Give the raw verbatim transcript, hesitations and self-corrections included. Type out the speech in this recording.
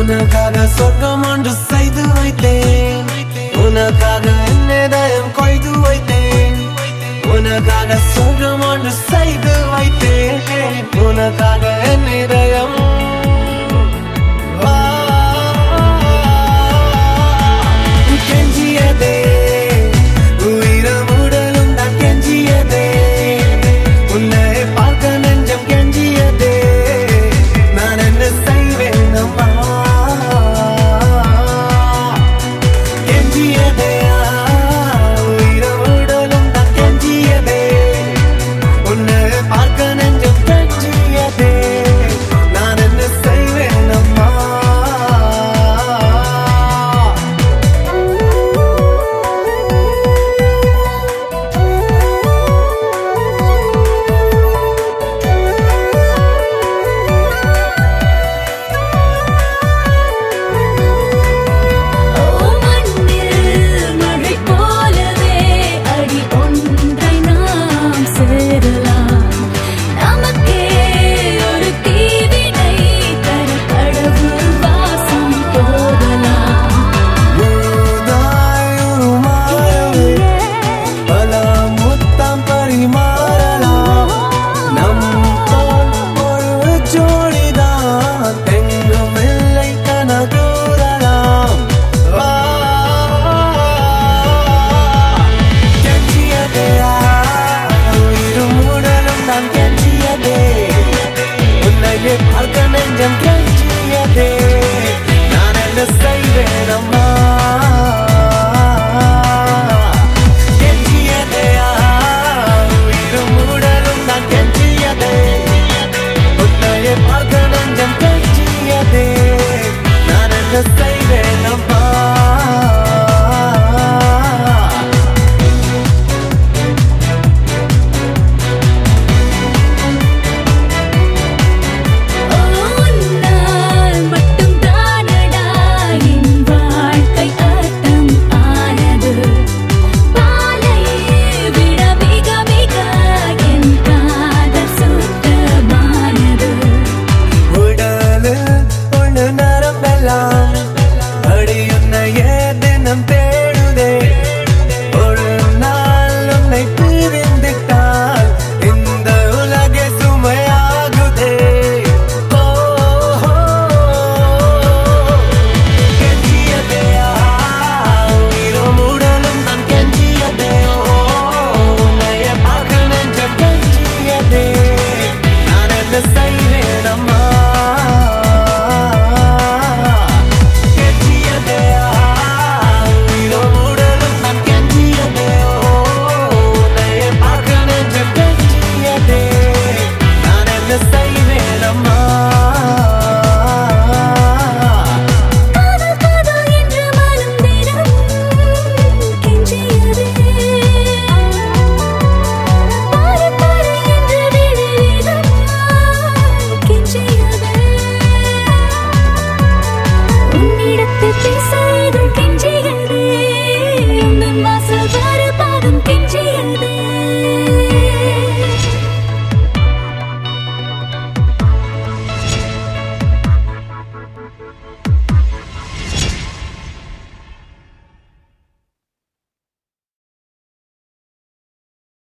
உனக்காக சொர்க்கம் ஒன்று செய்து வைத்தேன் உனக்காக என்னதயம் கொய்து வைத்தேன் உனக்காக சொர்க்கம் ஒன்று செய்து வைத்தேன் உனக்காக என்னதயம் கெஞ்சியதே உயிரும் உடலும் தான் கெஞ்சியதே உன்னை பார்க்க நெஞ்சம் கெஞ்சியதே நான் என்ன செய்வேன் அம்மா கெஞ்சியதே உயிரும் உடலும் தான் கெஞ்சியதே உன்னை பார்க்க நெஞ்சம் கெஞ்சியதே நான் என்ன செய்வேன் அம்மா பார்க்க நெஞ்சம் கெஞ்சியதே நான் என்ன செய்வேன் அம்மா